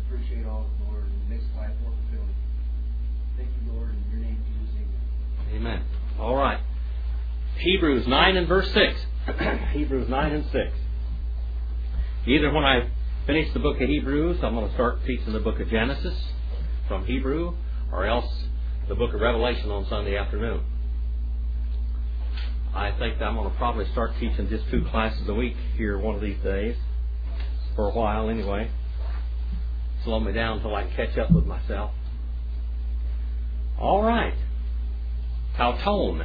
appreciate all of it, Lord, and it makes life more fulfilling. Thank you, Lord, in your name, Jesus. Amen. All right. Hebrews 9 and verse 6. Hebrews 9 and 6. Either when I finish the book of Hebrews, I'm going to start teaching the book of Genesis from Hebrew, or else the book of Revelation on Sunday afternoon. I think that I'm going to probably start teaching just 2 classes a week here one of these days. For a while, anyway. Slow me down until I can catch up with myself. All right. Tauton.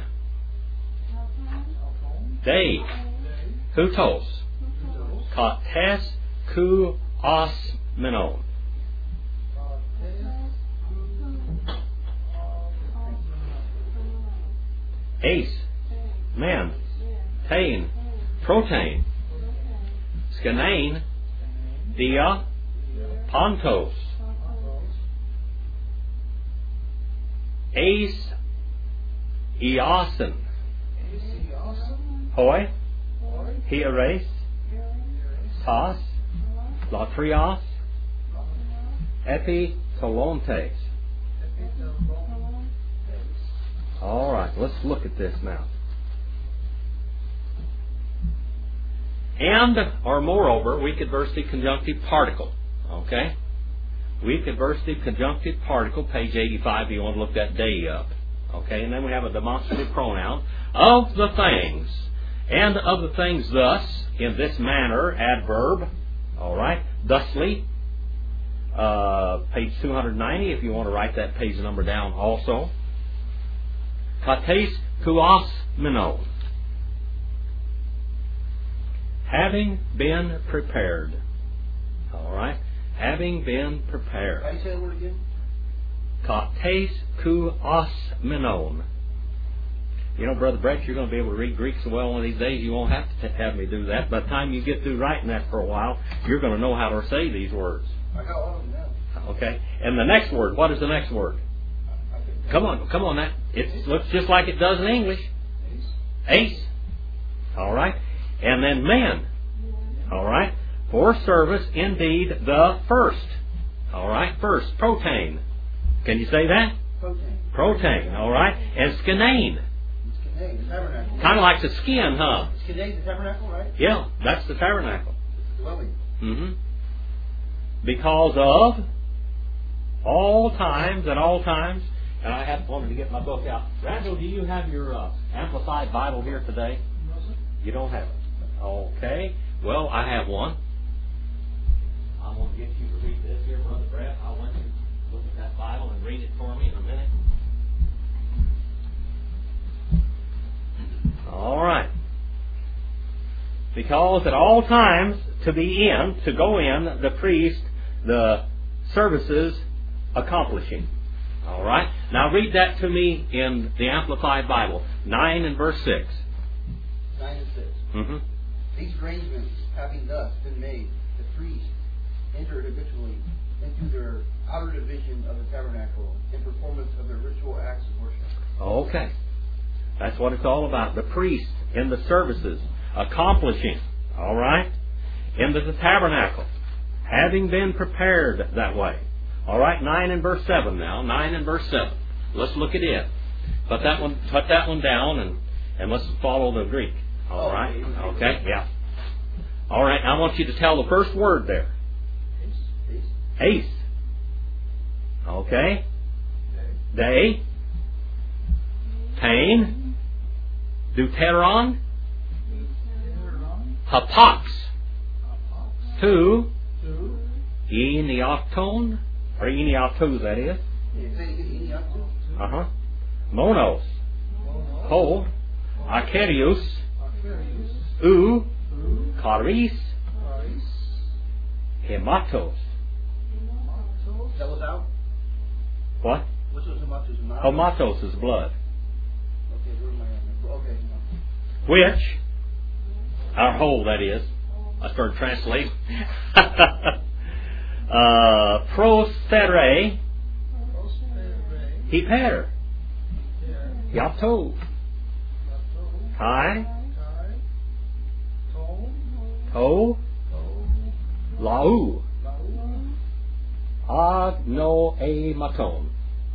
Dei. Hutos. Kates ku os menon. Ace. Man. Tain. Protein. Skenain. Dia. Pontos. Ace. Eosin. Hoi. Hieres. Tas. Latrios. Epitolontes. All right, let's look at this now. And, or moreover, weak adversative conjunctive particle. Okay? Weak adversative conjunctive particle, page 85, you want to look that day up. Okay, and then we have a demonstrative pronoun. Of the things. And of the things thus, in this manner, adverb. Alright, thusly. Page 290, if you want to write that page number down also. Kates kuos menon. Having been prepared. Alright, having been prepared. How do you say that word again? Kates kuos menon. You know, Brother Brett, you're going to be able to read Greek so well one of these days, you won't have to have me do that. By the time you get through writing that for a while, you're going to know how to say these words. I got all of them now. Okay? And the next word, what is the next word? Come on, that it looks just like it does in English. Ace. All right? And then men. All right? For service, indeed, the first. All right? First, protein. Can you say that? Protein. All right? And skenain. The tabernacle. Kind of like the skin, huh? Skenain, the tabernacle, right? Yeah, that's the tabernacle. Dwelling. Mm-hmm. Because of all times and all times. And I had wanted to get my book out. Randall, do you have your Amplified Bible here today? No, sir. You don't have it. Okay. Well, I have one. I want to get you to read this here, Brother Brett. I want you to look at that Bible and read it for me in a minute. All right. Because at all times to go in, the priest, the services accomplishing. All right. Now read that to me in the Amplified Bible, 9 and verse 6. 9 and 6. Mm-hmm. These arrangements having thus been made, the priests enter habitually into their outer division of the tabernacle in performance of their ritual acts of worship. Okay. That's what it's all about. The priest in the services accomplishing. All right. Into the tabernacle. Having been prepared that way. All right. 9 and verse 7 now. 9 and verse 7. Let's look at it. Put that one down and let's follow the Greek. All right. Okay. Yeah. All right. I want you to tell the first word there. Ace. Okay. Day. Tain. Deuteron. Hapax. Two. Eniocton. Or enioctos, that is. Monos. Ho. Arcarius. Charis. Hematos. That was out? What? Which was hematos? Hematos is blood. Okay, where am I at? Okay. Which, our whole, that is. I started translating. Prosere. Hiper. Yato. Kai. To. Lau. Agnoematon.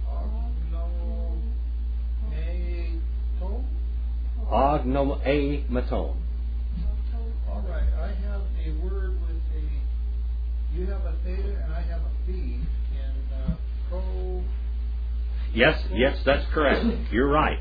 Agnoematon. All right, I have a word with a, you have a theta and I have a phi in pro. Yes, that's correct. You're right.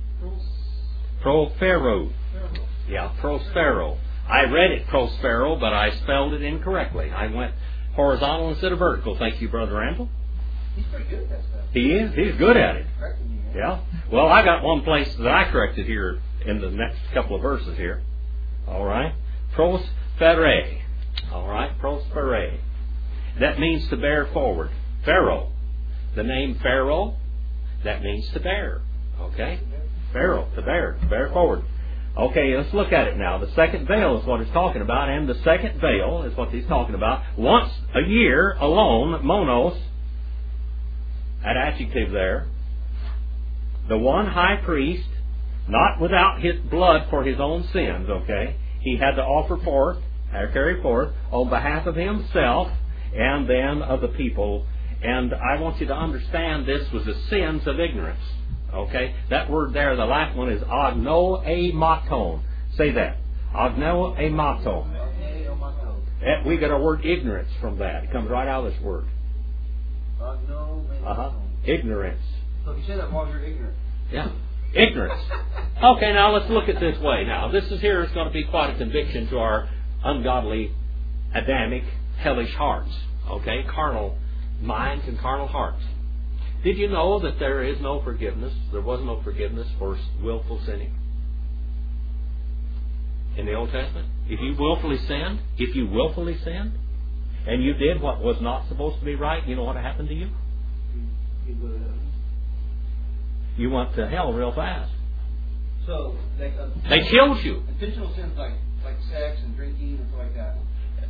Prospero. Yeah, prospero. I read it prospero, but I spelled it incorrectly. I went horizontal instead of vertical. Thank you, Brother Randall. He's pretty good at that stuff. He is. He's good at it. Correcting me, Yeah. Well, I got one place that I corrected here in the next couple of verses here. All right. Prospere. All right. Prospere. That means to bear forward. Pharaoh. The name Pharaoh, that means to bear. Okay? Pharaoh, to bear forward. Okay, let's look at it now. The second veil is what it's talking about, and the second veil is what he's talking about. Once a year alone, monos, that adjective there, the one high priest, not without his blood for his own sins, okay, he had to offer forth, or carry forth, on behalf of himself and then of the people. And I want you to understand this was the sins of ignorance. Okay? That word there, the last one is agnoematon. Say that. Agnoematon. We get our word ignorance from that. It comes right out of this word. Ignorance. So if you say that while you're ignorant. Yeah. Ignorance. Okay, now let's look at this way. Now, this is here is going to be quite a conviction to our ungodly, Adamic, hellish hearts. Okay? Carnal minds and carnal hearts. Did you know that there is no forgiveness? There was no forgiveness for willful sinning in the Old Testament. If you willfully sinned, and you did what was not supposed to be right, you know what happened to you? You went to hell real fast. So they killed you. Intentional sins like sex and drinking and stuff like that.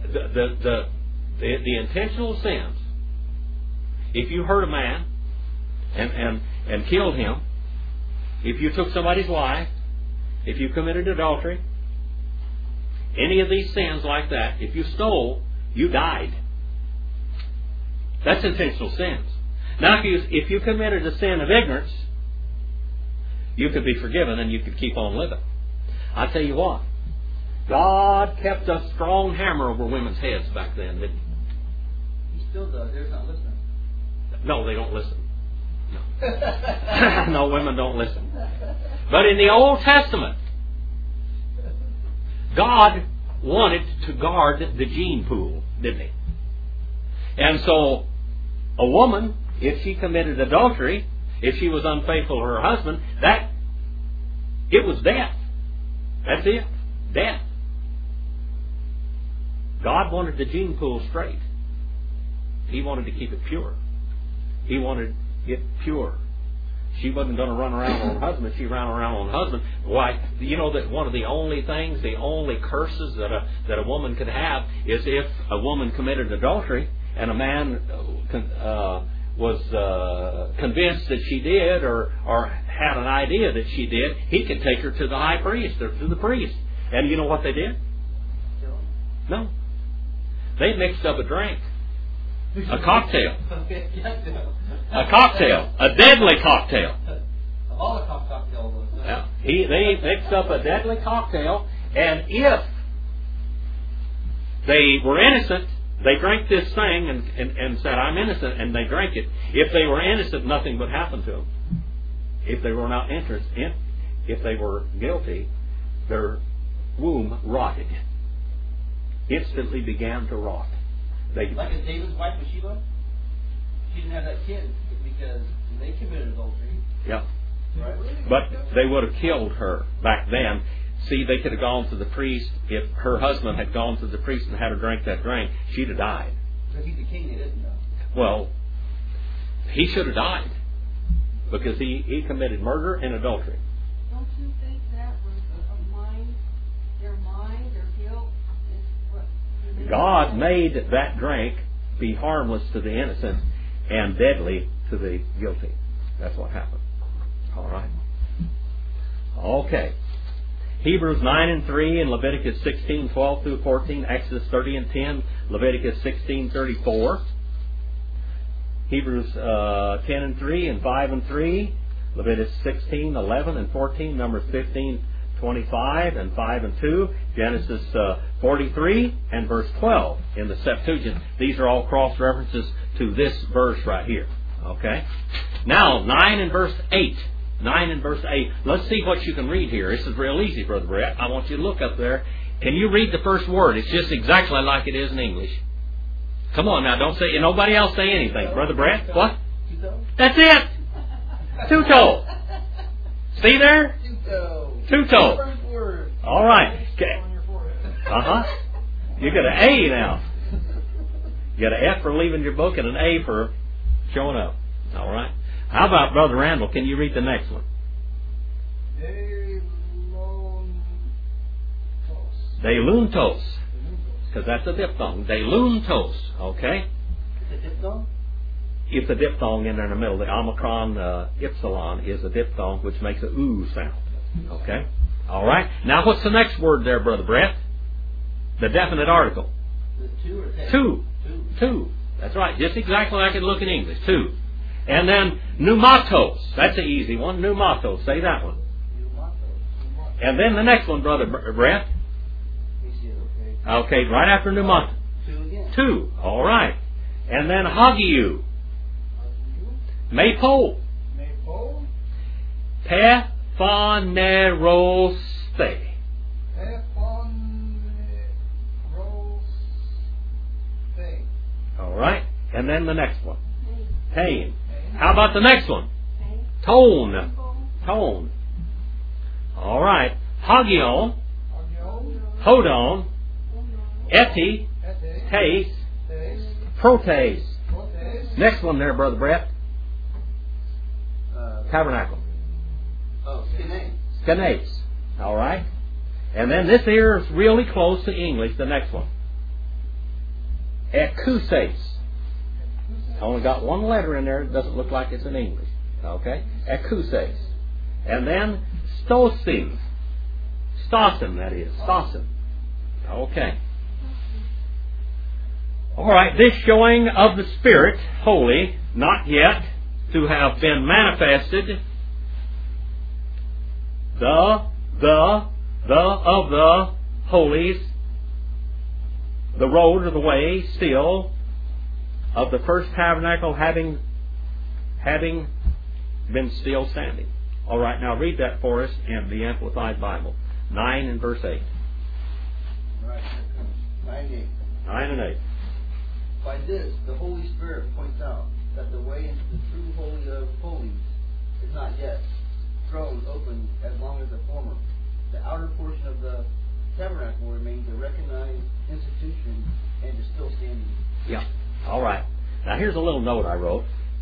The intentional sins. If you hurt a man and killed him, if you took somebody's wife, if you committed adultery, any of these sins like that, if you stole, you died. That's intentional sins. Now, if you committed a sin of ignorance, you could be forgiven and you could keep on living. I tell you what, God kept a strong hammer over women's heads back then, didn't He? He still does. They're not listening. No, they don't listen. No. No, women don't listen. But in the Old Testament, God wanted to guard the gene pool, didn't He? And so, a woman, if she committed adultery, if she was unfaithful to her husband, it was death. That's it. Death. God wanted the gene pool straight. He wanted to keep it pure. He wanted it pure. She wasn't going to run around on her husband. She ran around on her husband. Why? You know that one of the only things, the only curses that a woman could have is if a woman committed adultery and a man was convinced that she did or had an idea that she did, he could take her to the high priest or to the priest. And you know what they did? No. They mixed up a drink. A cocktail. A cocktail. A deadly cocktail. All the cocktail was. Yeah. They mixed up a deadly cocktail, and if they were innocent, they drank this thing and said, I'm innocent, and they drank it. If they were innocent, nothing would happen to them. If they were not innocent, if they were guilty, their womb rotted. Instantly began to rot. Like as David's wife with Sheba, she didn't have that kid because they committed adultery. Yeah. Right? But they would have killed her back then. See, they could have gone to the priest. If her husband had gone to the priest and had her drink that drink, she'd have died. Because he's the king, it isn't though. Well, he should have died because he committed murder and adultery. Don't you think that was their guilt? God made that drink be harmless to the innocent and deadly to the guilty. That's what happened. All right. Okay. Hebrews 9:3 and Leviticus 16:12 through 14, Exodus 30:10, Leviticus 16:34. Hebrews 10 and 3 and 5 and 3, Leviticus 16, 11 and 14, Numbers 15, 25 and 5 and 2, Genesis 43 and verse 12 in the Septuagint. These are all cross references to this verse right here. Okay? Now, 9 and verse 8. 9 and verse 8. Let's see what you can read here. This is real easy, Brother Brett. I want you to look up there. Can you read the first word? It's just exactly like it is in English. Come on now, don't say, nobody else say anything. Brother Brett, what? That's it! Tuto. See there? Tuto. First word. All right. On your forehead. You got an A now. You got an F for leaving your book and an A for showing up. All right. How about Brother Randall? Can you read the next one? Deiluntos. Because that's a diphthong. Deiluntos. Okay? It's a diphthong? It's a diphthong in there in the middle. The Omicron Ipsilon is a diphthong which makes a ooh sound. Okay? All right. Now what's the next word there, Brother Brett? The definite article. Is it two or ten? Two. Two. That's right. Just exactly like it look in English. Two. And then pneumatos. That's an easy one. Pneumatos. Say that one. And then the next one, Brother Brett. Okay, right after pneumatos. Two again. Two. All right. And then hagiu. Mapo. Pephaneroste. All right. And then the next one. Pain. How about the next one? Tone. Tone. All right. Hagion. Hodon. Eti. Taste. Protes. Next one there, Brother Brett. Tabernacle. Skene. Skenes. All right. And then this here is really close to English, the next one. Ecuses. Only got one letter in there. It doesn't look like it's in English. Okay? Ecuses. And then stosin. Stosin, that is. Stosin. Okay. All right. This showing of the Spirit, holy, not yet to have been manifested. The of the holies, the road or the way still of the first tabernacle having been still standing. All right, now read that for us in the Amplified Bible, 9 and verse 8. Right, here it comes. 9 and 8. 9 and 8. By this, the Holy Spirit points out that the way into the true Holy of Holies is not yet thrown open as long as the former. The outer portion of the tabernacle remains a recognized institution and is still standing. Yeah. All right. Now here's a little note I wrote.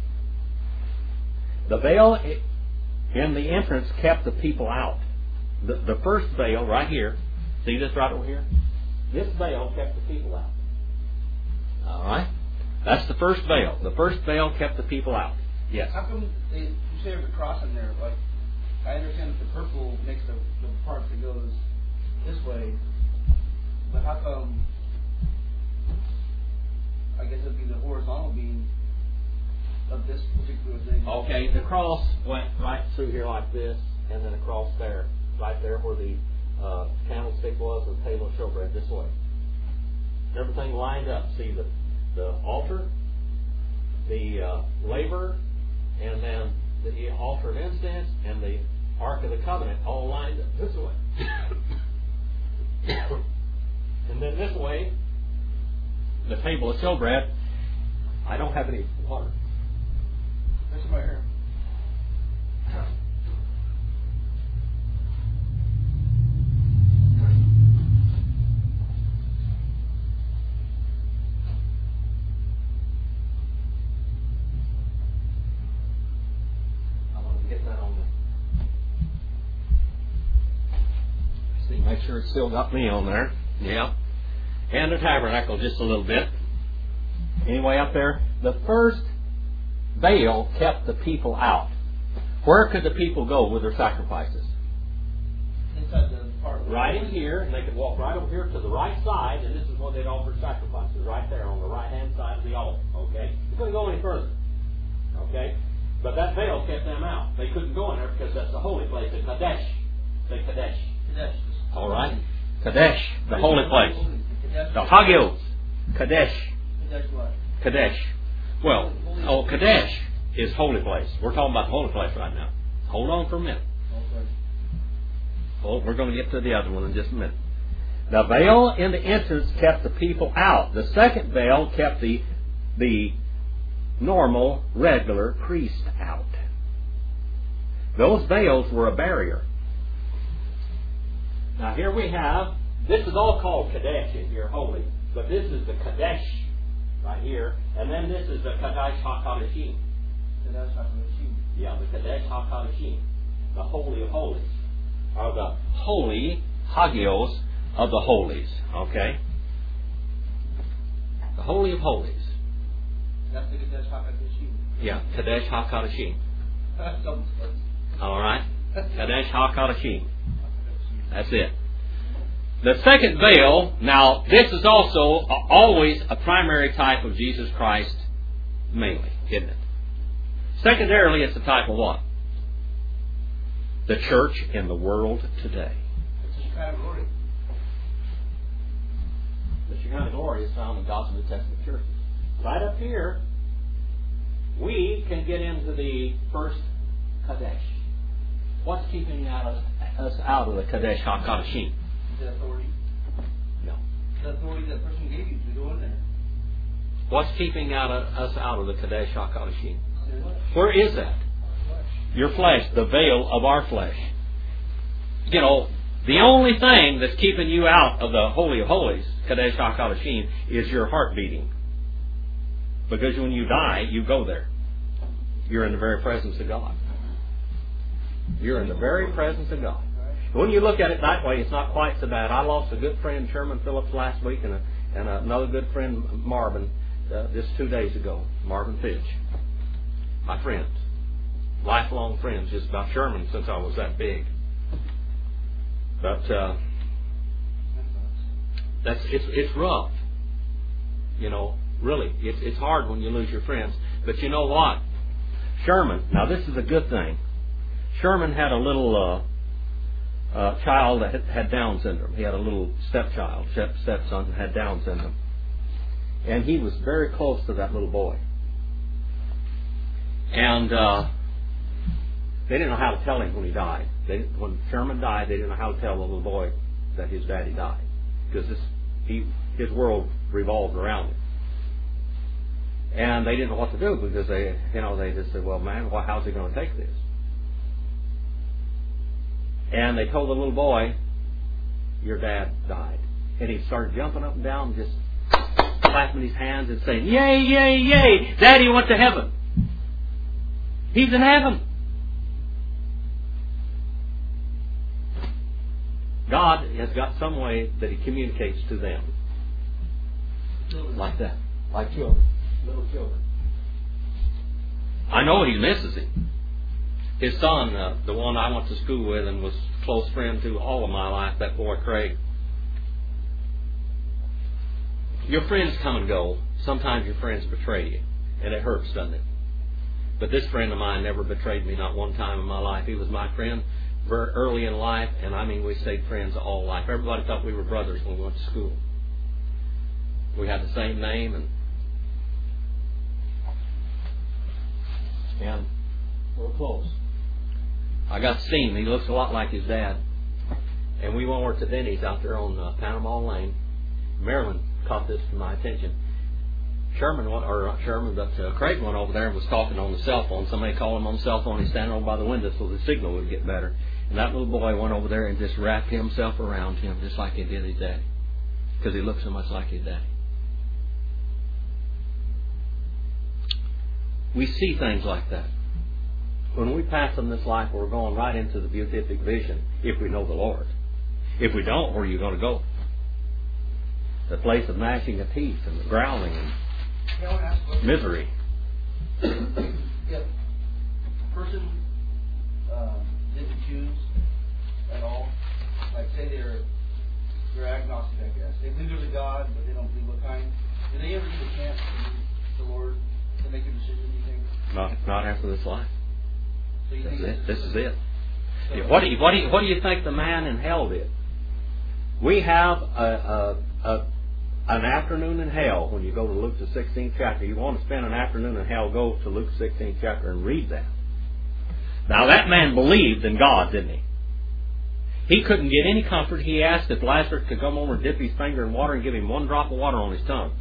The veil in the entrance kept the people out. The first veil right here. See this right over here? This veil kept the people out. All right. That's the first veil. The first veil kept the people out. Yes. How come you say there's a cross in there? Like, I understand that the purple makes the part that goes this way, but how come? I guess it'd be the horizontal beam of this particular thing. Okay, the cross went right through here like this, and then across there, right there where the candlestick was, and the table of showbread this way. Everything lined up. See the altar, the laver, and then the altar of incense, and the Ark of the Covenant all lined up this way. And then this way, the table of showbread. I don't have any water. This is right here. I want to get that on there. See, make sure it's still got me on there. Yeah. And the tabernacle just a little bit. Anyway, up there, the first veil kept the people out. Where could the people go with their sacrifices? Inside the part. Right in here, and they could walk right over here to the right side, and this is where they'd offer sacrifices, right there on the right-hand side of the altar. Okay? You couldn't go any further. Okay? But that veil kept them out. They couldn't go in there because that's the holy place, the Kadesh. Say Kadesh. Kadesh. All right? Kadesh, the holy place. Kadesh. The Hagios. Kadesh. Kadesh what? Kadesh. Well, Kadesh is holy place. We're talking about the holy place right now. Hold on for a minute. Okay. Oh, we're going to get to the other one in just a minute. The veil in the entrance kept the people out. The second veil kept the normal, regular priest out. Those veils were a barrier. Now here we have, this is all called Kadesh in here, holy. But this is the Kadesh right here. And then this is the Kadesh HaKadashim. Kadesh HaKadashim. Yeah, the Kadesh HaKadashim. The Holy of Holies. Or the Holy Hagios of the Holies. Okay? The Holy of Holies. That's the Kadesh HaKadashim. Yeah, Kadesh HaKadashim. Some place. Alright? Kadesh HaKadashim. That's it. The second veil, now this is also always a primary type of Jesus Christ, mainly, isn't it? Secondarily, it's a type of what? The church in the world today. It's a Shekinah glory. The Shekinah glory is found in God's New Testament churches. Right up here, we can get into the first Kadesh. What's keeping us out of the Kadesh HaKadashim? The authority. No. The authority that person gave you to go in there. What's keeping us out of the Kadesh HaKadashim? Where is that? Your flesh, the veil of our flesh. You know, the only thing that's keeping you out of the Holy of Holies, Kadesh HaKadashim, is your heart beating. Because when you die, you go there. You're in the very presence of God. You're in the very presence of God. When you look at it that way, it's not quite so bad. I lost a good friend, Sherman Phillips, last week, and another good friend, Marvin, just 2 days ago, Marvin Fitch. My friends. Lifelong friends, just about Sherman since I was that big. But it's rough. You know, really. It's hard when you lose your friends. But you know what? Sherman, now this is a good thing. Sherman had a little child that had Down syndrome. He had a little stepson that had Down syndrome. And he was very close to that little boy. And they didn't know how to tell him when he died. When Sherman died, they didn't know how to tell the little boy that his daddy died. Because his world revolved around him. And they didn't know what to do because they just said, well, man, how's he going to take this? And they told the little boy, your dad died. And he started jumping up and down, just clapping his hands and saying, yay, yay, yay, Daddy went to heaven. He's in heaven. God has got some way that He communicates to them. Like that. Like children. Little children. I know He misses him. His son, the one I went to school with and was a close friend to all of my life, that boy Craig. Your friends come and go. Sometimes your friends betray you. And it hurts, doesn't it? But this friend of mine never betrayed me, not one time in my life. He was my friend very early in life, and I mean we stayed friends all life. Everybody thought we were brothers when we went to school. We had the same name, and we're close. I got to see him. He looks a lot like his dad. And we went over to Denny's out there on Panama Lane. Marilyn caught this to my attention. Craig went over there and was talking on the cell phone. Somebody called him on the cell phone. He's standing over by the window so the signal would get better. And that little boy went over there and just wrapped himself around him just like he did his daddy. Because he looked so much like his daddy. We see things like that. When we pass in this life, we're going right into the beatific vision if we know the Lord. If we don't, where are you going to go? The place of gnashing of teeth and the growling and misery. If a person didn't choose at all, like say they're agnostic, I guess. They believe there's a God, but they don't believe what kind. Do they ever get a chance to meet the Lord to make a decision, you think? Not after this life. So you That's think it. This is it. So What do you think the man in hell did? We have an afternoon in hell when you go to Luke the 16th chapter. You want to spend an afternoon in hell, go to Luke 16th chapter and read that. Now that man believed in God, didn't he? He couldn't get any comfort. He asked if Lazarus could come over and dip his finger in water and give him one drop of water on his tongue.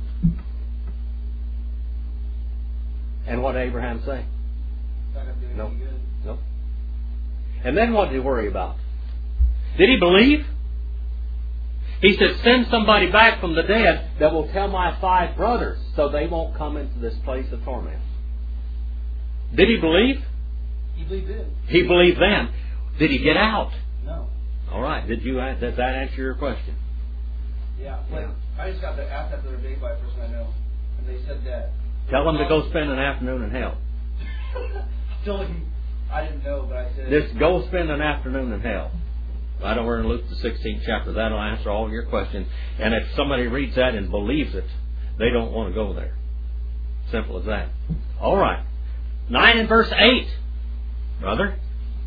And what did Abraham say? not going to do No. any good. No. And then what did he worry about? Did he believe? He said, send somebody back from the dead that will tell my 5 brothers so they won't come into this place of torment. Did he believe? He believed in. He believed then. Did he get out? No. All right. Does that answer your question? Yeah. Like, I just got asked that the other day by a person I know, and they said that. Tell them to go spend an afternoon in hell. Still, I didn't know, but I said. Just go spend an afternoon in hell. Right over in Luke the 16th chapter. That'll answer all your questions. And if somebody reads that and believes it, they don't want to go there. Simple as that. All right. 9 and verse 8. Brother?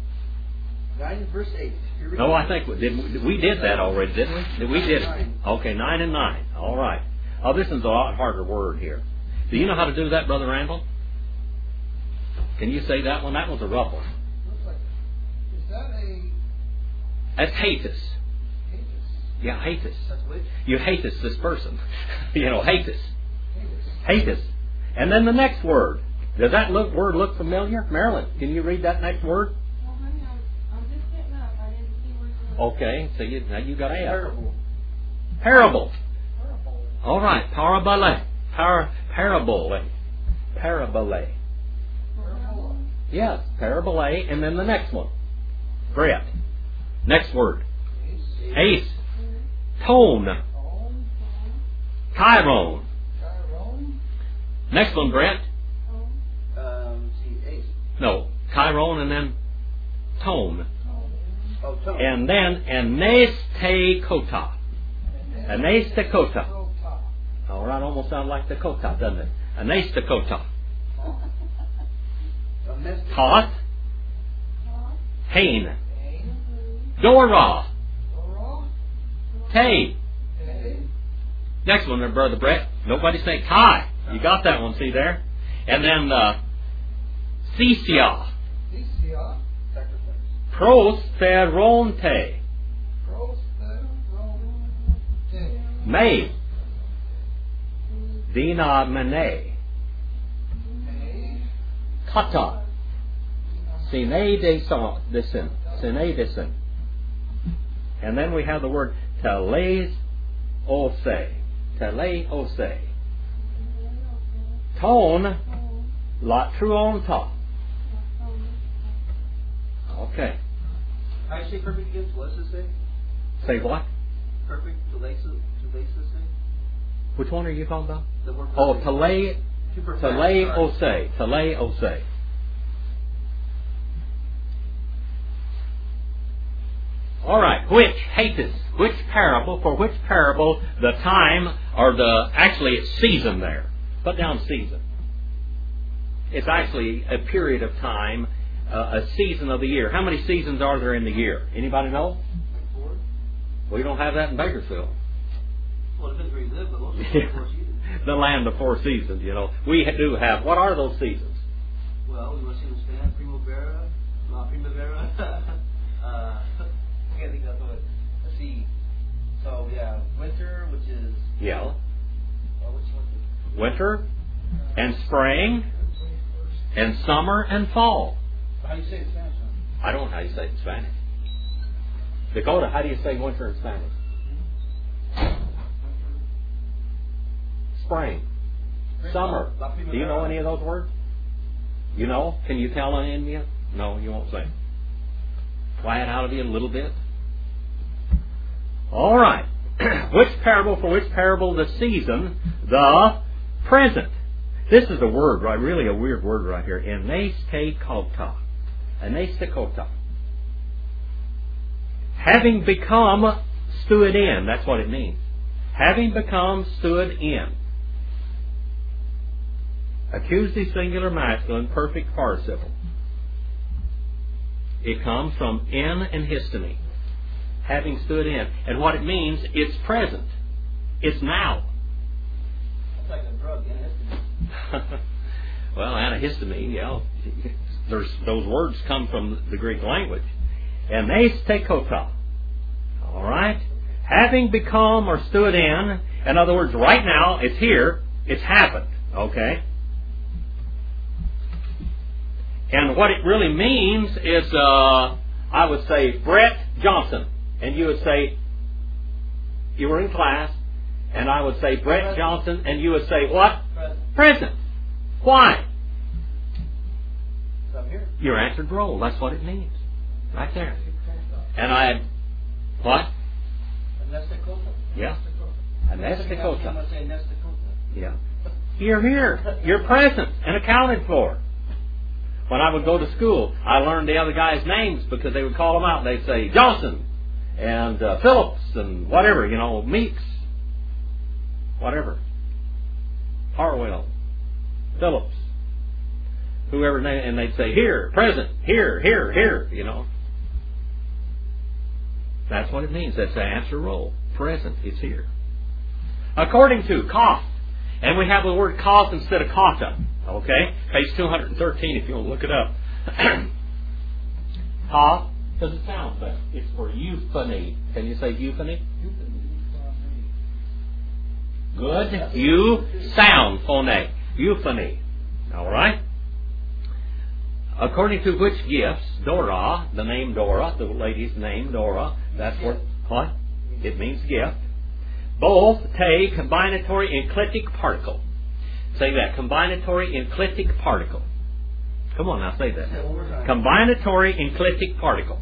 9 and verse 8. Here we No, go. I think we did that already, didn't we? We did it. 9. Okay, 9 and 9. All right. Oh, this is a lot harder word here. Do you know how to do that, Brother Randall? Can you say that one? That one's a rough one. Looks like, is that a That's hatus. hatus? Yeah, hatus. That's which? You hatus this person. Hatus. Hatus. Hatus. And then the next word. Does that word look familiar? Marilyn, can you read that next word? Well, honey, I'm just getting up. I didn't see where you were. Okay, so now you got to ask. Parable. Parable. Parable. All right, parabole. Parabole. Parabole. Parable. Yes, parabole, and then the next one. Brett. Next word. Haste. Tone. Tone. Chiron. Chiron. Next one, Brett. See, ace. No, Chiron and then tone. Oh, tone. And then anestekota. Anestekota. Rota. All right, almost sounds like Dakota, doesn't it? Anestekota. Domestic. Toth. Hain. Ain. Dora. Dora. Te. Tay. Next one there, Brother Brett. Nobody say Kai. You got that one, see there? And then Thesia. Thesia. Sacrifice. Prosperonte. Prosperonte. May. Dina Mene. May. Kata. Sine desin. And then we have the word teles ose. Tele ose. Tone latruonta. Okay. How do you say perfect again? What does it say? Say what? Perfect. Telesis say? Which one are you talking about? The word Oh, perfect. tele To perfect. Tele Sorry. ose. Tele ose. All right. Which hatus? Which parable? For which parable the time or it's season there? Put down season. It's actually a period of time, a season of the year. How many seasons are there in the year? Anybody know? Like 4? We don't have that in Bakersfield. Well, it depends where you live, but most of them are 4 seasons. The land of 4 seasons, We do have. What are those seasons? Well, you want to see them stand? Primavera? Primavera? I can't think of it. Let's see. So, yeah, winter, which is... Yeah. What's winter? Winter and spring and summer and fall. How do you say it in Spanish? Huh? I don't know how you say it in Spanish. Dakota, how do you say winter in Spanish? Spring. Summer. La primavera. Do you know any of those words? You know? Can you tell any of you? No, you won't say. Quiet out of you a little bit. All right. Which parable? For which parable? The season, the present. This is a word, right? Really a weird word right here. Anestekota. Anestekota. Having become stood in. That's what it means. Having become stood in. Accusative singular masculine, perfect participle. It comes from in and histony. Having stood in. And what it means, it's present. It's now. It's like a drug, antihistamine. Well, antihistamine, yeah. Those words come from the Greek language. Anestekota. All right? Having become or stood in other words, right now, it's here, it's happened. Okay? And what it really means is, I would say, Brett Johnson. And you would say, you were in class, and I would say, Brett Johnson, and you would say, what? Present. Why? I'm here. Your answered role. That's what it means. Right there. And I, what? Anestekota. Yeah. I'm going to say anestekota. Yeah. You're here. You're present and accounted for. When I would go to school, I learned the other guys' names because they would call them out. They'd say Johnson and Phillips and whatever, Meeks, whatever. Harwell, Phillips, whoever name, and they'd say here, present, here, That's what it means. That's the answer role. Present. It's here. According to cost. And we have the word cost instead of kata. Okay? Page 213 if you want to look it up. Cost, because it sounds better. It's for euphony. Can you say euphony? Good. You sound phone. Euphony. Alright? According to which gifts, Dora, the name Dora, the lady's name Dora, that's what? It means gift. Both take combinatory enclitic particle. Say that. Combinatory enclitic particle. Come on now, say that. Combinatory enclitic particle.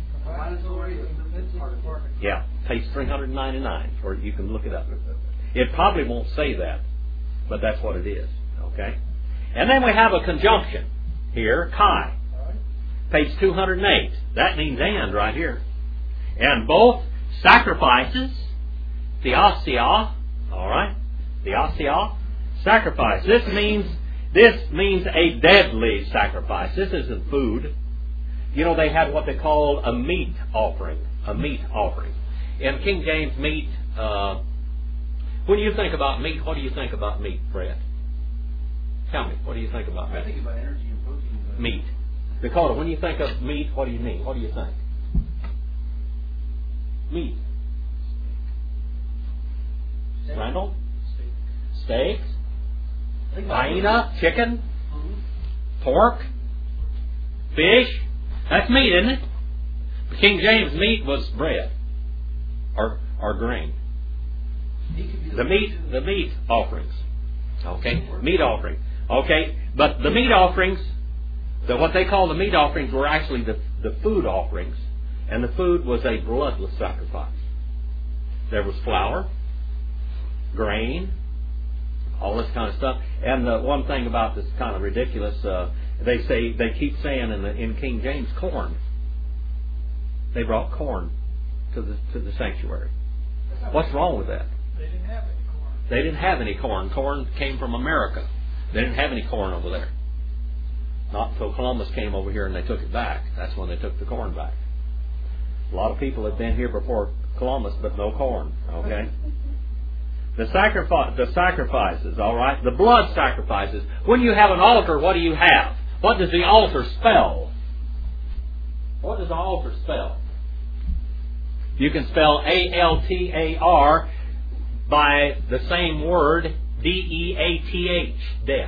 Yeah, page 399, or you can look it up. It probably won't say that, but that's what it is. Okay? And then we have a conjunction here, kai. Page 208. That means and right here. And both sacrifices, theosia, alright? Theosia, sacrifice. This means a deadly sacrifice. This isn't food. They had what they called a meat offering. A meat offering. In King James meat, when you think about meat, what do you think about meat, Fred? Tell me, what do you think about meat? I think about energy and protein. Meat. Dakota, when you think of meat, what do you mean? What do you think? Meat. Randall? Steaks? Hyena? Chicken? Pork? Fish? That's meat, isn't it? King James meat was bread. Or grain. The meat offerings. Okay? Meat offering. Okay? But the meat offerings, what they call the meat offerings were actually the food offerings. And the food was a bloodless sacrifice. There was flour, grain, all this kind of stuff. And the one thing about this kind of ridiculous, they keep saying in King James, corn. They brought corn to the sanctuary. What's wrong with that? They didn't have any corn. They didn't have any corn. Corn came from America. They didn't have any corn over there. Not until Columbus came over here and they took it back. That's when they took the corn back. A lot of people have been here before Columbus, but no corn. Okay? The sacrifices, all right? The blood sacrifices. When you have an altar, what do you have? What does the altar spell? What does the altar spell? You can spell A-L-T-A-R by the same word, D-E-A-T-H, death.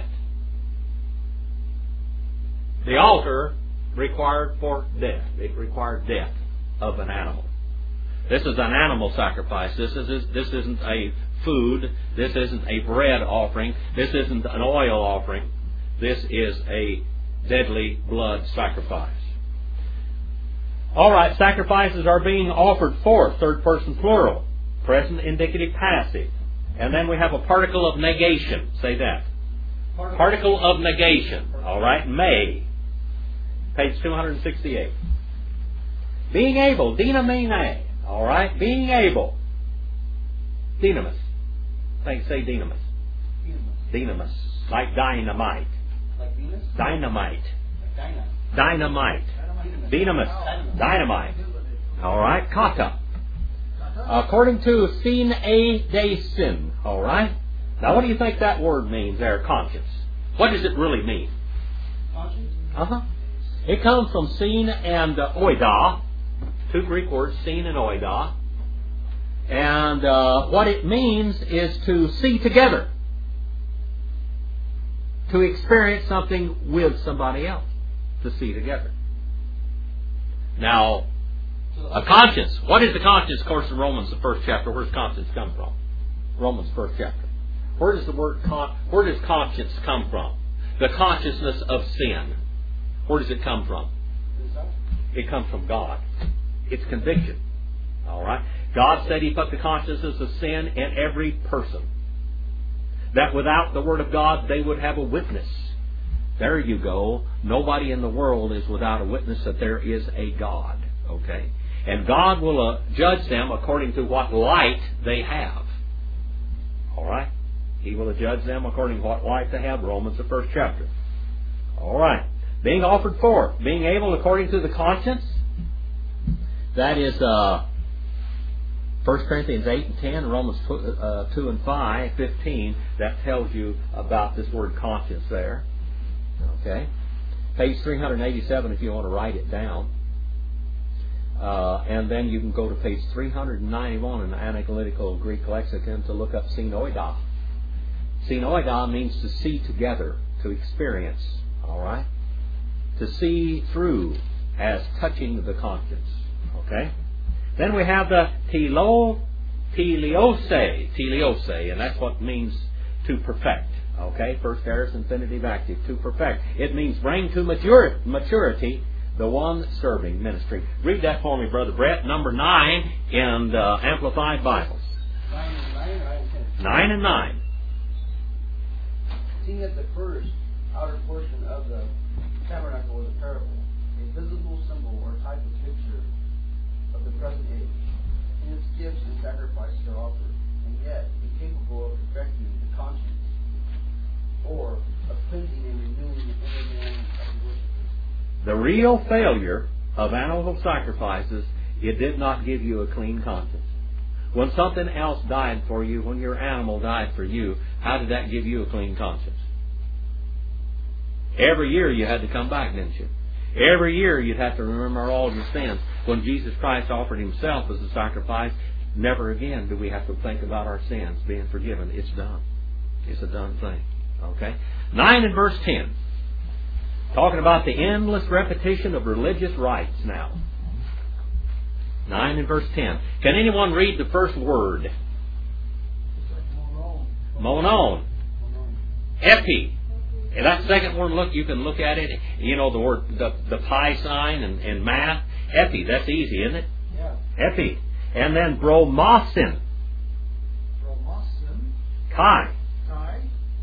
The altar required for death. It required death of an animal. This is an animal sacrifice. This isn't a food. This isn't a bread offering. This isn't an oil offering. This is a deadly blood sacrifice. All right, sacrifices are being offered for, third person plural, present indicative passive. And then we have a particle of negation. Say that. Particle of negation. All right, may. Page 268. Being able, dynamine. All right, being able. Dynamis. Say dynamis. Dynamis. Like dynamite. Dynamite. Dyna. Dynamite. Dynamis. Dynamite. All right. Kata. According to Sine de Sin. All right. Now, what do you think that word means there, conscience? What does it really mean? Conscience? Uh-huh. It comes from Sine and oida. Two Greek words, Sine and oida. And what it means is to see together. To experience something with somebody else. To see together. Now, a conscience. What is the conscience? Of course, in Romans, the first chapter. Where does conscience come from? Romans, first chapter. Where does the word where does conscience come from? The consciousness of sin. Where does it come from? It comes from God. It's conviction. All right. God said He put the consciousness of sin in every person. That without the Word of God, they would have a witness. There you go. Nobody in the world is without a witness that there is a God. Okay? And God will judge them according to what light they have. All right? He will judge them according to what light they have. Romans, the first chapter. All right. Being offered forth. Being able according to the conscience. That is 1 Corinthians 8 and 10, Romans 2 and 5, 15. That tells you about this word conscience there. Okay. Page 387 if you want to write it down. And then you can go to page 391 in the Analytical Greek Lexicon to look up sinoida. Sinoida means to see together, to experience. All right? To see through as touching the conscience. Okay? Then we have the teleose, and that's what means to perfect. Okay? First aorist infinitive active, to perfect. It means bring to maturity the one serving ministry. Read that for me, Brother Brett. Number 9 in the Amplified Bibles. 9 and 9. Seeing that the first outer portion of the tabernacle was a parable, a visible symbol or type of picture of the present age, in its gifts and sacrifices are offered, and yet incapable of perfecting the conscience, or of cleansing and renewing the inner man of the worshippers. The real failure of animal sacrifices, it did not give you a clean conscience. When something else died for you, when your animal died for you, how did that give you a clean conscience? Every year you had to come back, didn't you? Every year you'd have to remember all your sins. When Jesus Christ offered Himself as a sacrifice, never again do we have to think about our sins being forgiven. It's done. It's a done thing. Okay? 9 and verse 10. Talking about the endless repetition of religious rites now. 9 and verse 10. Can anyone read the first word? Monon. Epi. And that second word, look, you can look at it. You know the word, the pi sign and math. Epi, that's easy, isn't it? Yeah. Epi. And then bromosin. Bromosin. Kai. Kai.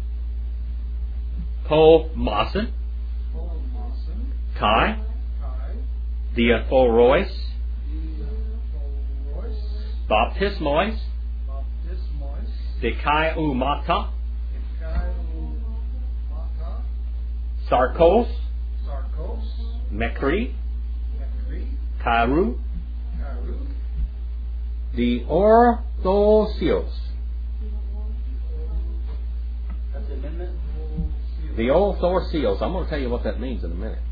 Pomosin. Polomosin. Kai. Kai. Diaphorois. Diaphorois. Baptismois. Baptismois. Dikaiumata. Dikaiumata. Sarkos. Sarkos. Mekri. Mekri. Kairu. Kairu. Diorthosios. That's the amendment? The orthosios. I'm going to tell you what that means in a minute.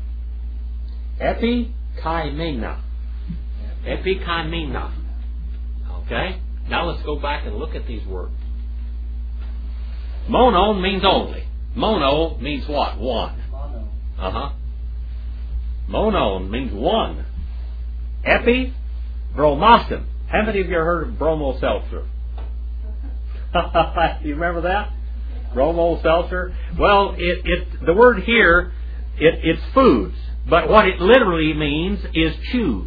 Epikaimena. Epikaimena. Okay? Now let's go back and look at these words. Monon means only. Mono means what? One. Mono. Uh-huh. Monon means one. Epi, bromosin. How many of you heard of bromo seltzer? You remember that? Bromo seltzer? Well, the word here, it's foods. But what it literally means is choose.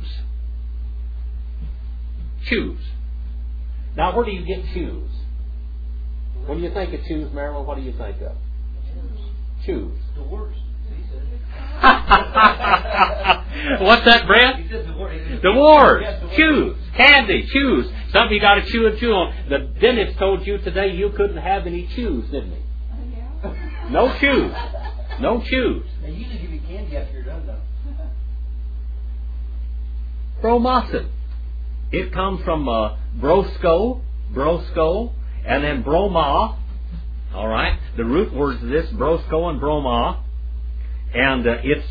Choose. Now, where do you get choose? When you think of choose, Marilyn, what do you think of? Choose. The worst. What's that, Brett? He said the word. The word. Yes, the word. Choose. Candy. Choose. Something you got to chew and chew on. The dentist told you today you couldn't have any chews, didn't he? No chews. No chews. They usually give you candy after you're done, though. Bromosin. It comes from brosco, and then broma. All right. The root words of this, brosco and broma, and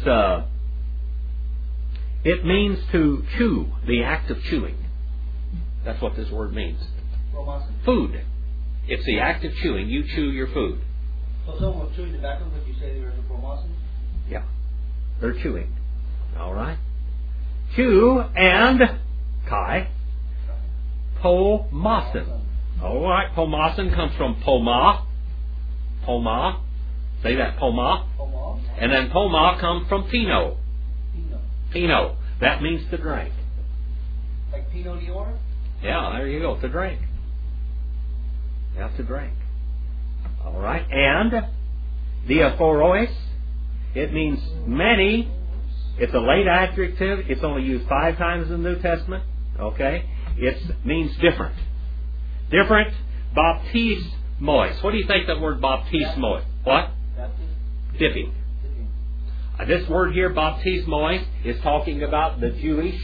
it means to chew, the act of chewing. That's what this word means. Bromosin. Food. It's the act of chewing. You chew your food. So someone was chewing tobacco, would you say they were bromosin? Yeah. They're chewing. All right. Chew and Kai. Pomasin. All right. Pomasin comes from poma. Poma. Say that, poma. Poma. And then poma comes from pino. Pinot. Pino. That means to drink. Like Pinot Noir? Yeah, there you go. To drink. You have to drink. All right. And diaphorois. It means many. It's a late adjective. It's only used 5 times in the New Testament. Okay? It means different. Different. Baptismos. What do you think that word baptismos? What? Baptist? Dipping. This word here, baptismos, is talking about the Jewish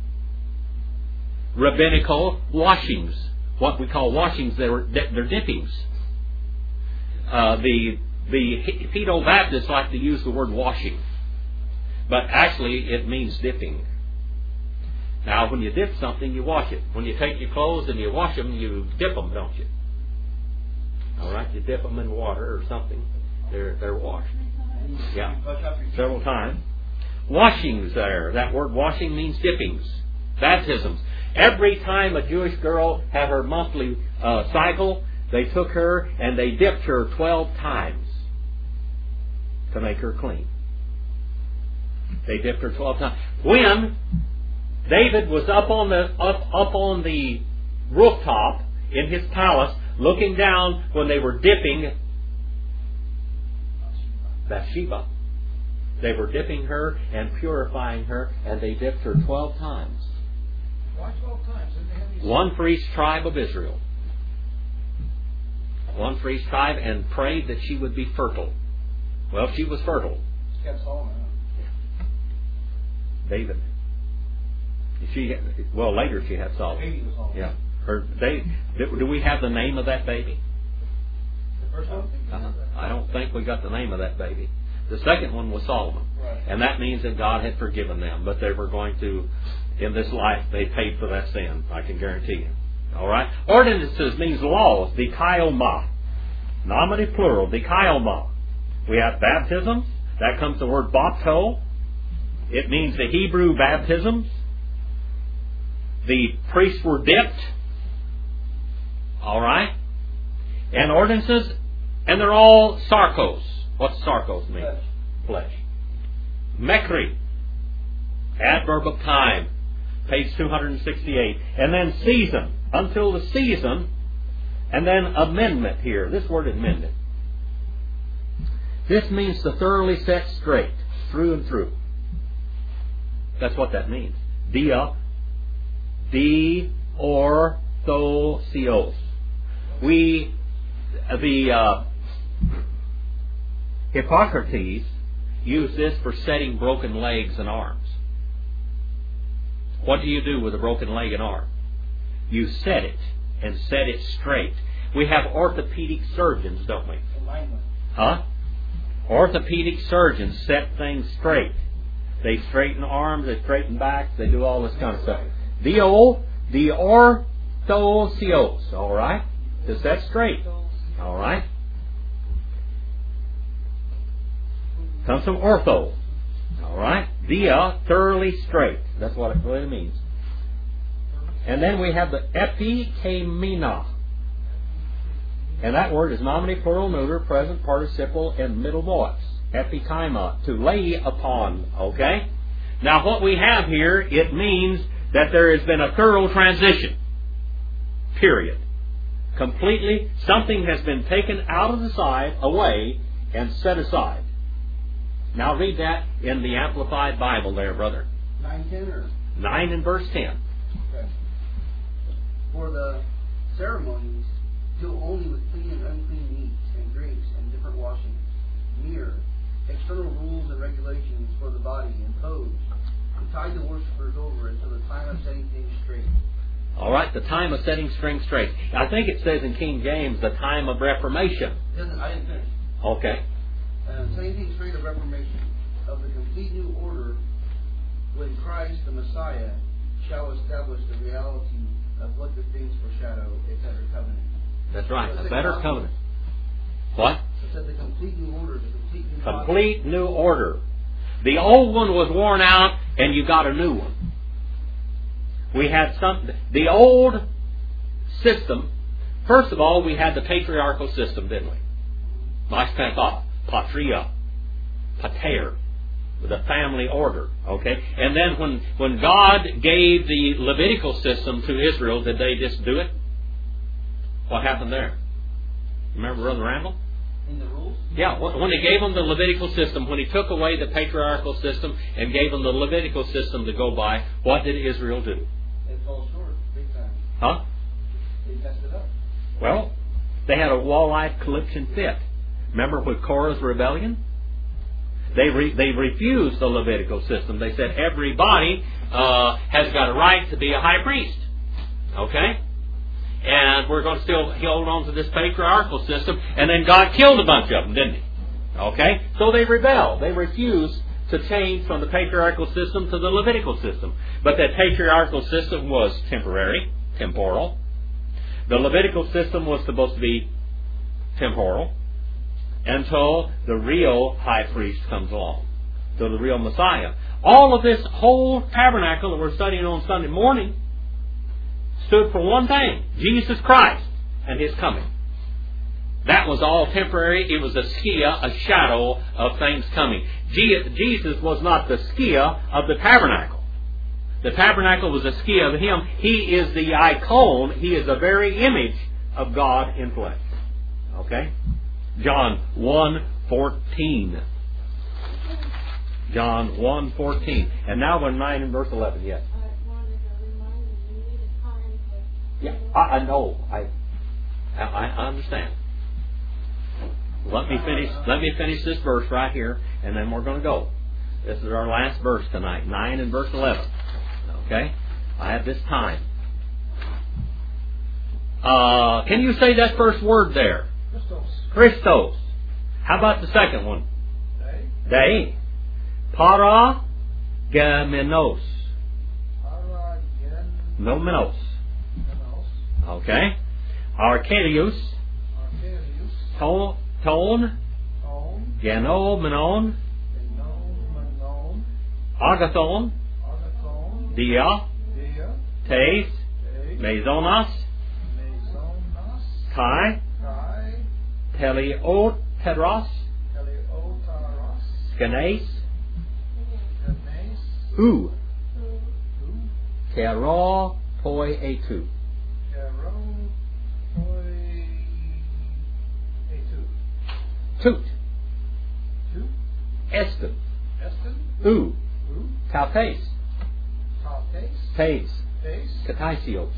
rabbinical washings. What we call washings, they're dippings. The Pedo-Baptists like to use the word washing. But actually, it means dipping. Now, when you dip something, you wash it. When you take your clothes and you wash them, you dip them, don't you? All right, you dip them in water or something. They're washed. Yeah, several times. Washings there. That word washing means dippings. Baptisms. Every time a Jewish girl had her monthly cycle, they took her and they dipped her 12 times to make her clean. They dipped her 12 times. When David was up on the rooftop in his palace, looking down when they were dipping Bathsheba, they were dipping her and purifying her, and they dipped her 12 times. Why 12 times? Didn't they have these? One for each tribe of Israel. One for each tribe, and prayed that she would be fertile. Well, she was fertile. She got Solomon. David. Later she had Solomon. Baby was Solomon. Yeah. Do we have the name of that baby? The first one? I don't think we got the name of that baby. The second one was Solomon. Right. And that means that God had forgiven them, but they were going to, in this life, they paid for that sin. I can guarantee you. All right? Ordinances means laws. Dikaioma. Nominative plural. Dikaioma. We have baptisms. That comes the word bapto. It means the Hebrew baptisms. The priests were dipped. All right? And ordinances, and they're all sarkos. What's sarkos mean? Flesh. Mekri. Adverb of time. Page 268. And then season. Until the season. And then amendment here. This word amendment. This means to thoroughly set straight. Through and through. That's what that means. Dia. Orthosios. The Hippocrates used this for setting broken legs and arms. What do you do with a broken leg and arm? You set it and set it straight. We have orthopedic surgeons, don't we? Alignment. Huh? Orthopedic surgeons set things straight. They straighten arms, they straighten backs, they do all this kind of stuff. The orthosios, all right? To set straight, all right? Comes from ortho, all right? Dia, thoroughly straight. That's what it really means. And then we have the epikemina. And that word is nominative, plural, neuter, present participle, and middle voice. Epikima, to lay upon, okay? Now what we have here, it means that there has been a thorough transition. Period. Completely, something has been taken out of the side, away, and set aside. Now read that in the Amplified Bible there, brother. 9:10 or? 9 and verse 10. Okay. For the ceremonies, deal only with clean and unclean meats and drinks and different washings. Mirror, take external rules and regulations for the body imposed to tide the worshippers over until the time of setting things straight. All right, the time of setting things straight. I think it says in King James, the time of reformation. I didn't finish. Okay. Setting things straight of reformation, of the complete new order, when Christ, the Messiah, shall establish the reality of what the things foreshadow, a better covenant. That's right, a better covenant. What? It said the complete new order, the complete new Complete new order. The old one was worn out, and you got a new one. We had the old system. First of all, we had the patriarchal system, didn't we? Mashpatha, patria, pater, the family order. Okay, and then when God gave the Levitical system to Israel, did they just do it? What happened there? Remember Brother Randall? In the rules? Yeah, when he gave them the Levitical system, when he took away the patriarchal system and gave them the Levitical system to go by, what did Israel do? They fell short, big time. Huh? They messed it up. Well, they had a walleye collection fit. Remember with Korah's rebellion? They refused the Levitical system. They said everybody has got a right to be a high priest. Okay? And we're going to still hold on to this patriarchal system. And then God killed a bunch of them, didn't He? Okay? So they rebelled. They refused to change from the patriarchal system to the Levitical system. But that patriarchal system was temporary, temporal. The Levitical system was supposed to be temporal until the real high priest comes along, till the real Messiah. All of this whole tabernacle that we're studying on Sunday morning stood for one thing: Jesus Christ and His coming. That was all temporary. It was a skia, a shadow of things coming. Jesus was not the skia of the tabernacle. The tabernacle was a skia of Him. He is the icon. He is the very image of God in flesh. Okay? John 1:14. John 1:14. And now we're 9 and verse 11. Yes. I wanted to remind you, you needed time to... Yeah, I know. I understand. Let me finish this verse right here, and then we're going to go. This is our last verse tonight, 9 and verse 11. Okay? I have this time. Can you say that first word there? Christos. How about the second one? Dei. Para gemenos. Nomenos. Okay. Arcadius. Tone. Genomenon. Agathon. Dia. Tes. Mesonas. Kai. Teleoteros. Skenes. U. Kero poi etu. Tut. Eston. U. Taupes. Tes. Kataisios.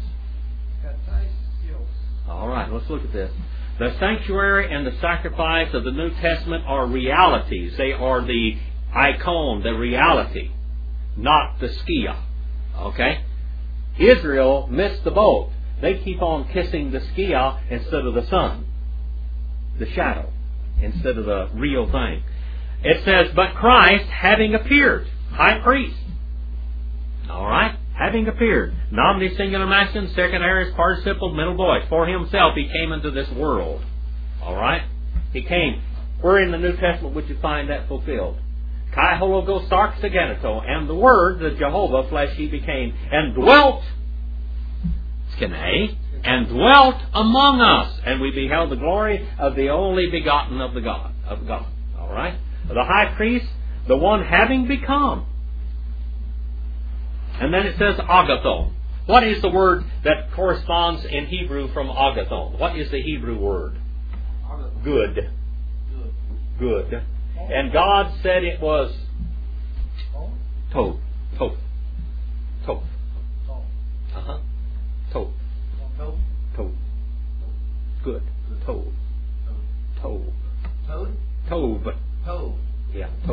All right, let's look at this. The sanctuary and the sacrifice of the New Testament are realities. They are the icon, the reality, not the skia. Okay? Israel missed the boat. They keep on kissing the skia instead of the sun, the shadow, instead of the real thing. It says, but Christ, having appeared, high priest. All right? Having appeared, nominee singular masculine, second aorist participle, middle voice. For Himself He came into this world. All right? He came. Where in the New Testament would you find that fulfilled? Kai hologo sarx ageneto, and the Word, the Jehovah, flesh He became, and dwelt, skene, and dwelt among us, and we beheld the glory of the only begotten of God. All right? The high priest, the one having become. And then it says agathon. What is the word that corresponds in Hebrew from agathon? What is the Hebrew word? Good. Good. And God said it was tov. Tov. Tov. Uh-huh. Tov. Tov. Good. Tov. Tov. Toad? Tov. Tov. Yeah. Tov.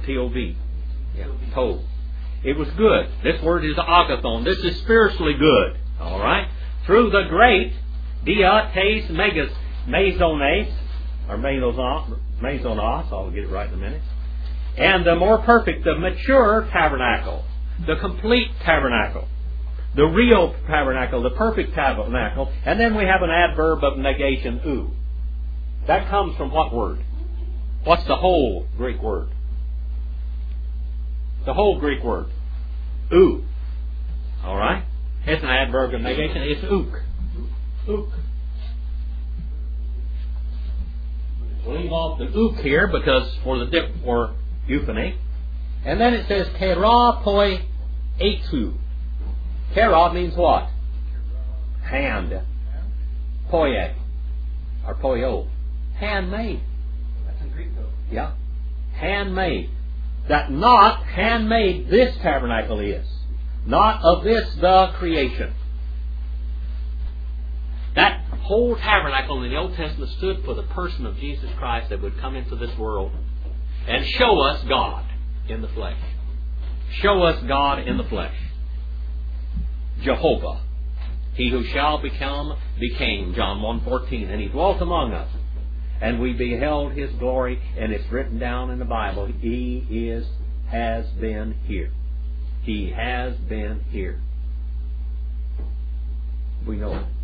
T-O-V. Yeah, Tov. It was good. This word is agathon. This is spiritually good. All right? Through the great diates mesones, or mesonos, I'll get it right in a minute. And the more perfect, the mature tabernacle, the complete tabernacle, the real tabernacle, the perfect tabernacle, and then we have an adverb of negation, u. That comes from what word? What's the whole Greek word? The whole Greek word. U. All right? It's an adverb of negation. It's uk. Uk. We'll leave off the uk here because for euphony. And then it says kera poi etu. Kera means what? Hand. Poie. Or poio. Handmade. That's in Greek though. Yeah. Handmade. That not handmade this tabernacle is. Not of this the creation. That whole tabernacle in the Old Testament stood for the person of Jesus Christ that would come into this world and show us God in the flesh. Show us God in the flesh. Jehovah. He who shall become became. John 1:14. And He dwelt among us. And we beheld His glory. And it's written down in the Bible. He has been here. He has been here. We know it.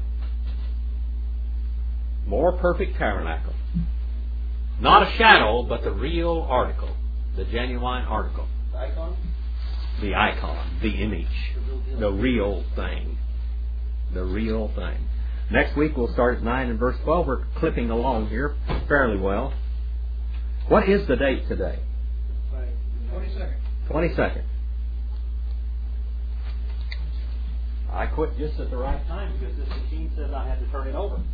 More perfect tabernacle. Not a shadow, but the real article. The genuine article. The icon? The icon. The image. The real thing. The real thing. Next week we'll start at 9 and verse 12. We're clipping along here fairly well. What is the date today? 22nd. 22nd. I quit just at the right time because this machine said I had to turn it over.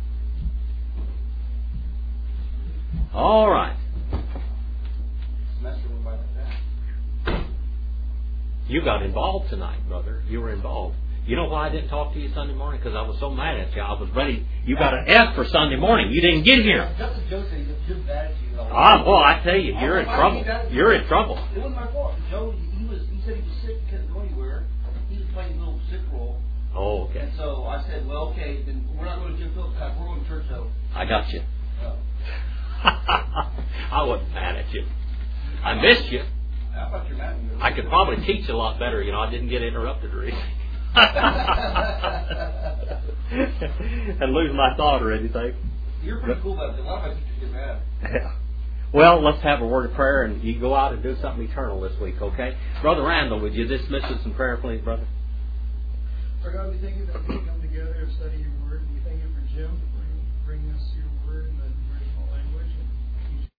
All right. Semester went by like that. You got involved tonight, brother. You were involved. You know why I didn't talk to you Sunday morning? Because I was so mad at you. I was ready. You got an F for Sunday morning. You didn't get here. That's what Joe said. He was just bad at you. Boy, I tell you, you're in trouble. You're in trouble. It wasn't my fault. Joe, he said he was sick, couldn't go anywhere. He was playing a little sick role. Oh, okay. And so I said, well, okay, then we're not going to Jim Phillips' house. We're going to church, though. I got you. Oh. I wasn't mad at you. I missed you. I thought you were mad at me. I could probably teach a lot better. I didn't get interrupted or anything. And lose my thought or anything. You're pretty cool about it. A lot of my teachers get mad. Yeah. Well, let's have a word of prayer and you go out and do something eternal this week, okay? Brother Randall, would you dismiss us in prayer, please, brother? Lord God, we thank you that we come together and study your word.